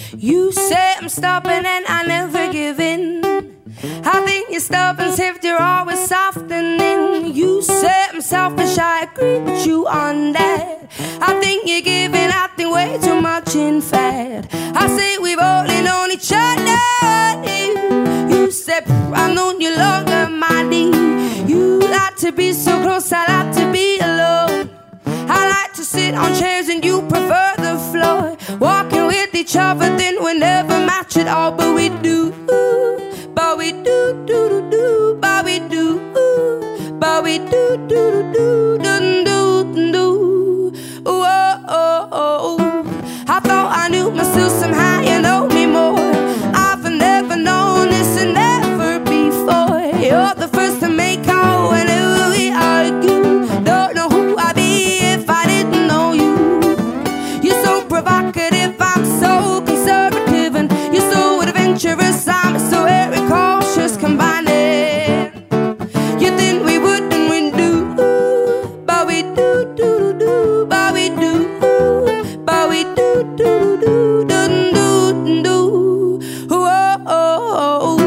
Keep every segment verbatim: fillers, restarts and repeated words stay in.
You say I'm stubborn and I never give in. I think you're stubborn if you're always softening. You say I'm selfish, I agree with you on that. I think you're giving, I think way too much in fact. I say we've only known each other. You say I've known you longer, my dear. You like to be so close, I like to be alone. I like to sit on chairs and you prefer the floor. Walking with each other, then we never match at all. But we do, but we do, do, do, do, but we do, but we do, do, do, do, do, do, do. Oh, oh, oh. I thought I knew myself somehow, you know me more. I've never known this and never before. You're the first to make out whenever we argue. Don't know who I'd be if I didn't know you. You're so provocative, I'm so conservative, and you're so adventurous, I'm so very cautious combining. You think we would and we do, but we do, do, do, do, but we do, but we do, do, do, do, do, do, do. Oh, oh, oh.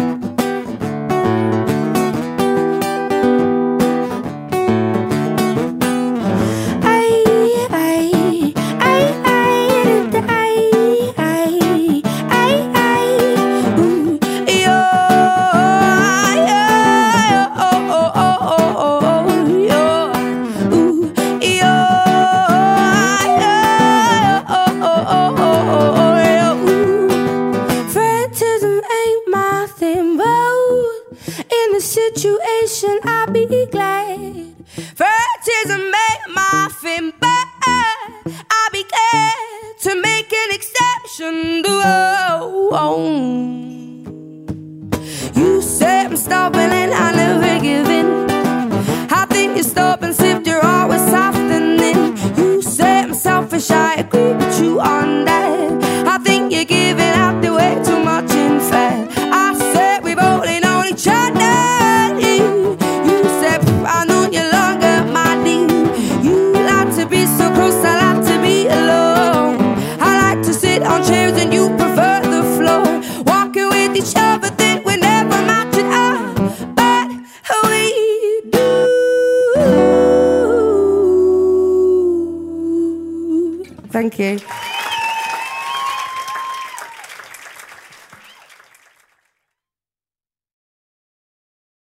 Situation, I'll be glad. Favoritism make my fin bad. I'll be glad to make an exception. Oh, oh. You say I'm stubborn and I never give in. I think you're stubborn if you're always softening. You say I'm selfish, I agree with you on that. I think you're giving out the way too much in fact. I said we've only known each other. On chairs and you prefer the floor. Walking with each other, think we never match it up, but we do. Thank you.